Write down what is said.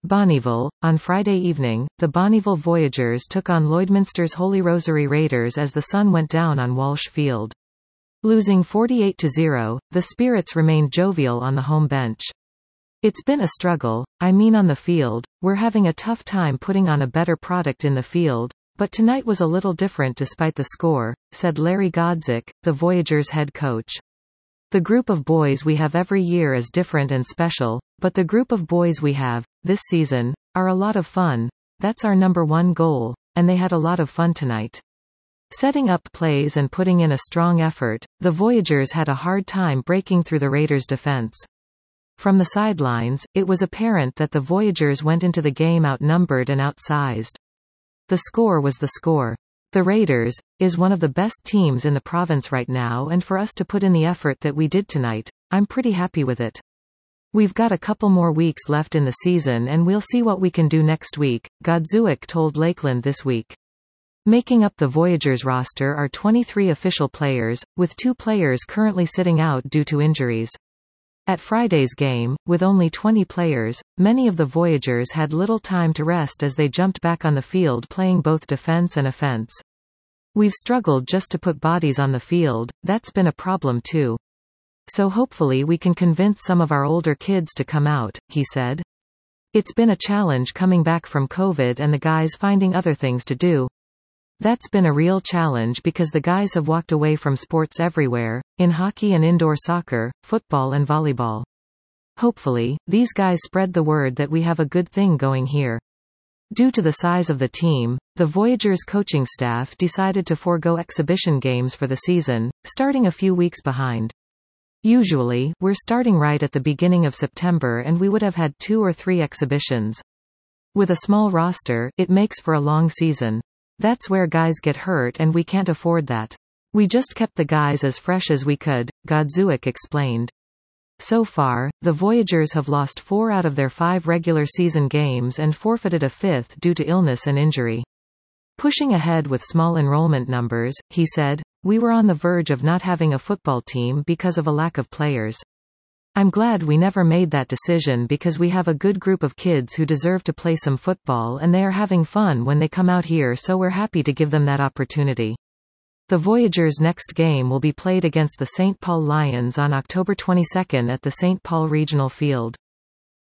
Bonnyville. On Friday evening, the Bonnyville Voyagers took on Lloydminster's Holy Rosary Raiders as the sun went down on Walsh Field. Losing 48-0, the Spirits remained jovial on the home bench. "It's been a struggle, I mean on the field, we're having a tough time putting on a better product in the field, but tonight was a little different despite the score," said Larry Godzik, the Voyagers' head coach. "The group of boys we have every year is different and special, but the group of boys we have, this season, are a lot of fun. That's our number one goal, and they had a lot of fun tonight." Setting up plays and putting in a strong effort, the Voyagers had a hard time breaking through the Raiders' defense. From the sidelines, it was apparent that the Voyagers went into the game outnumbered and outsized. The score was the score. The Raiders is one of the best teams in the province right now, and for us to put in the effort that we did tonight, I'm pretty happy with it. We've got a couple more weeks left in the season and we'll see what we can do next week, Godzik told Lakeland this week. Making up the Voyagers roster are 23 official players, with 2 players currently sitting out due to injuries. At Friday's game, with only 20 players, many of the Voyagers had little time to rest as they jumped back on the field playing both defense and offense. "We've struggled just to put bodies on the field, that's been a problem too. So hopefully we can convince some of our older kids to come out," he said. "It's been a challenge coming back from COVID and the guys finding other things to do. That's been a real challenge because the guys have walked away from sports everywhere, in hockey and indoor soccer, football and volleyball. Hopefully, these guys spread the word that we have a good thing going here." Due to the size of the team, the Voyagers coaching staff decided to forego exhibition games for the season, starting a few weeks behind. "Usually, we're starting right at the beginning of September and we would have had 2 or 3 exhibitions. With a small roster, it makes for a long season. That's where guys get hurt and we can't afford that. We just kept the guys as fresh as we could," Godzik explained. So far, the Voyagers have lost 4 out of their 5 regular season games and forfeited a 5th due to illness and injury. Pushing ahead with small enrollment numbers, he said, "We were on the verge of not having a football team because of a lack of players. I'm glad we never made that decision because we have a good group of kids who deserve to play some football and they are having fun when they come out here, so we're happy to give them that opportunity." The Voyagers' next game will be played against the St. Paul Lions on October 22 at the St. Paul Regional Field.